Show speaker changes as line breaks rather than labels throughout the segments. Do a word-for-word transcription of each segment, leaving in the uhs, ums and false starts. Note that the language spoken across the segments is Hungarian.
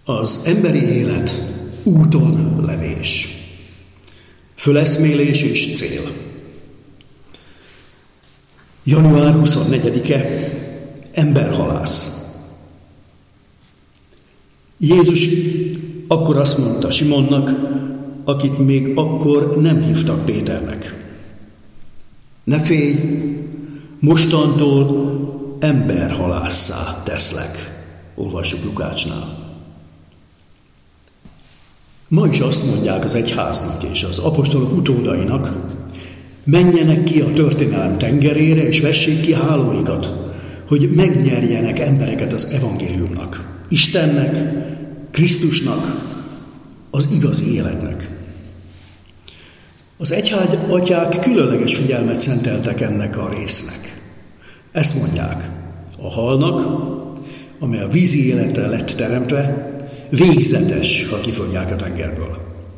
Az emberi élet úton levés, föleszmélés és cél. január huszonnegyedike, emberhalász. Jézus akkor azt mondta Simonnak, akit még akkor nem hívtak Péternek: ne félj, mostantól emberhalásszá teszlek. Olvassuk Lukácsnál. Ma is azt mondják az egyháznak és az apostolok utódainak: menjenek ki a történelem tengerére, és vessék ki hálóikat, hogy megnyerjenek embereket az evangéliumnak, Istennek, Krisztusnak, az igazi életnek. Az egyház atyák különleges figyelmet szenteltek ennek a résznek. Ezt mondják: a halnak, amely a vízi életre lett teremtve, végzetes, ha kifogják a tengerből.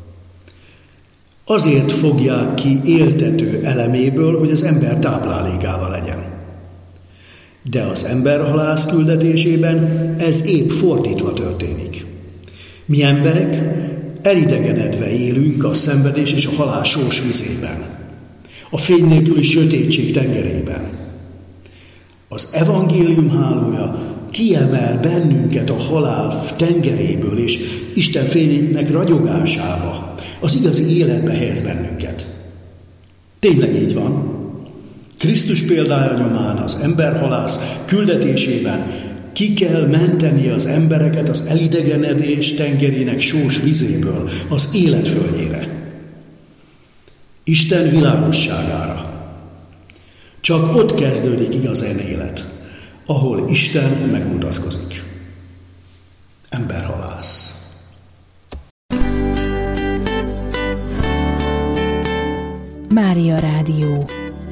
Azért fogják ki éltető eleméből, hogy az ember táplálékával legyen. De az emberhalász küldetésében ez épp fordítva történik. Mi emberek elidegenedve élünk a szenvedés és a halál sós vizében, a fény nélküli sötétség tengerében. Az evangélium hálója kiemel bennünket a halál tengeréből, és Isten fényének ragyogásába, az igazi életbe helyez bennünket. Tényleg így van. Krisztus példája nyomán az emberhalász küldetésében ki kell menteni az embereket az elidegenedés tengerének sós vizéből az élet földjére, Isten világosságára. Csak ott kezdődik igazán élet, ahol Isten megmutatkozik. Emberhalász.
Mária Rádió.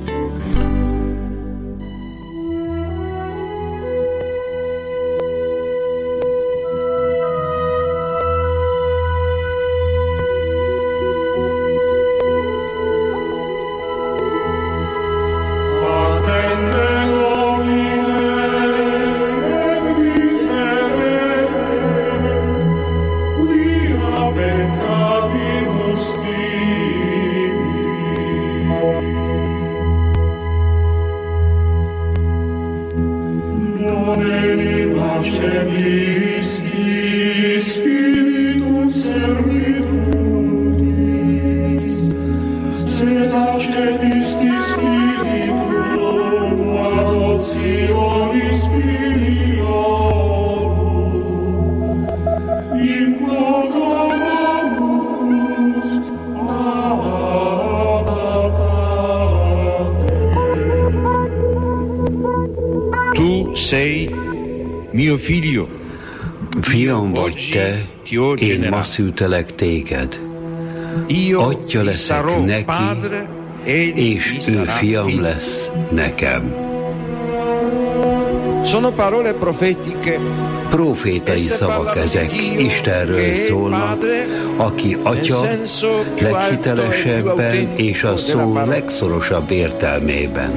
Fiam vagy te, én ma szültelek téged. Atya leszek neki, és ő fiam lesz nekem. Profétai szavak ezek, Istenről szólnak, aki atya leghitelesebben és a szó legszorosabb értelmében.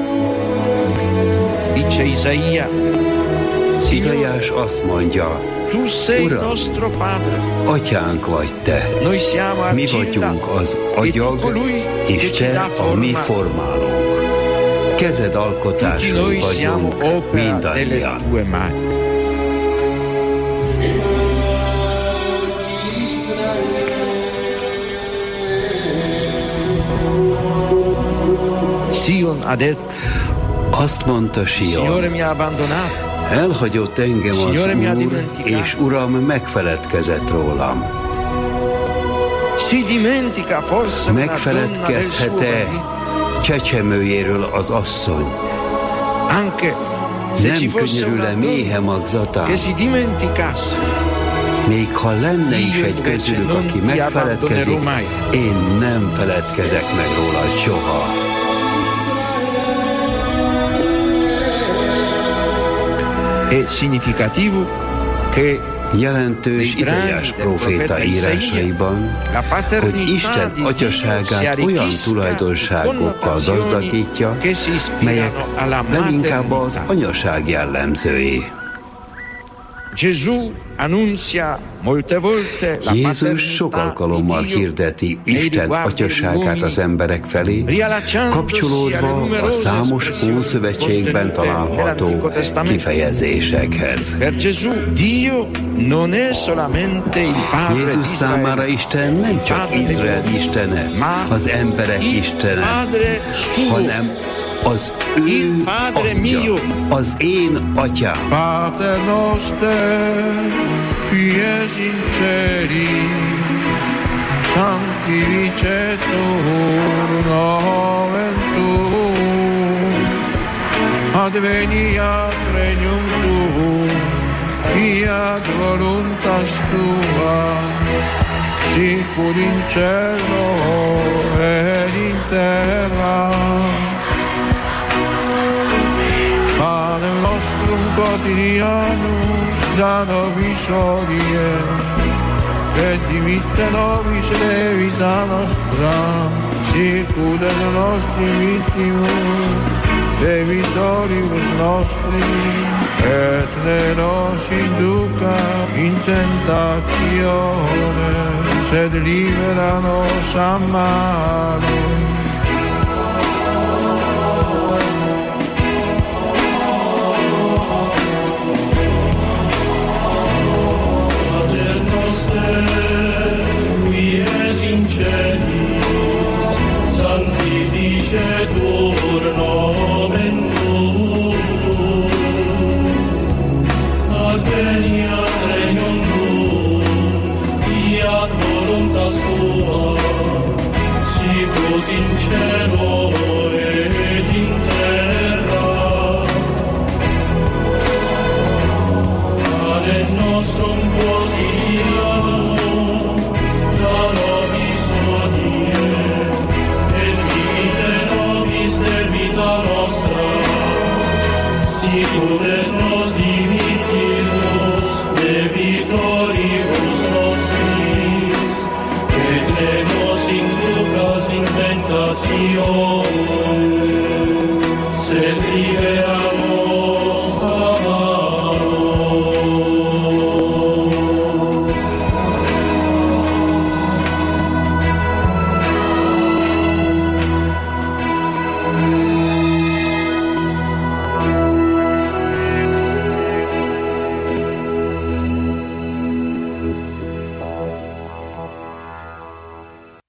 Izaiás azt mondja: Uram, atyánk vagy te, mi vagyunk az agyag, és te a mi formálónk. Kezed alkotásai vagyunk mindannyian. Azt mondta Sion: elhagyott engem az Úr, és Uram megfeledkezett rólam. Megfeledkezhet-e csecsemőjéről az asszony? Nem könyörül-e méhe magzatán? Még ha lenne is egy közülük, aki megfeledkezik, én nem feledkezek meg róla soha. Jelentős Izaiás próféta írásaiban, hogy Isten atyaságát olyan tulajdonságokkal gazdagítja, melyek leginkább az anyaság jellemzői. Jézus sok alkalommal hirdeti Isten atyaságát az emberek felé, kapcsolódva a számos Ószövetségben található kifejezésekhez. Jézus számára Isten nem csak Izrael istene, az emberek istene, hanem az ő atya, az én atyám.
Pater noster, qui es in celi, sanctificetur nomen tuum, adveniat regnum tuum, fiat voluntas tua, sicur in cielo et in terra. Panem nostrum quotidianum da nobis hodie, et dimitte nobis debita nostra, sicut et nostri vittimus debitoribus nostri, et ne nos induca in tentatione, sed libera nos a malo.
Sanctificetur nomen tuum, adveniat regnum tuum, fiat voluntas tua, sicut in cielo et in terra. Panem nostrum quotidianum da nobis hodie, sicut et nos dimittimus debitoribus nostris, et ne nos inducas in tentatione, sed libera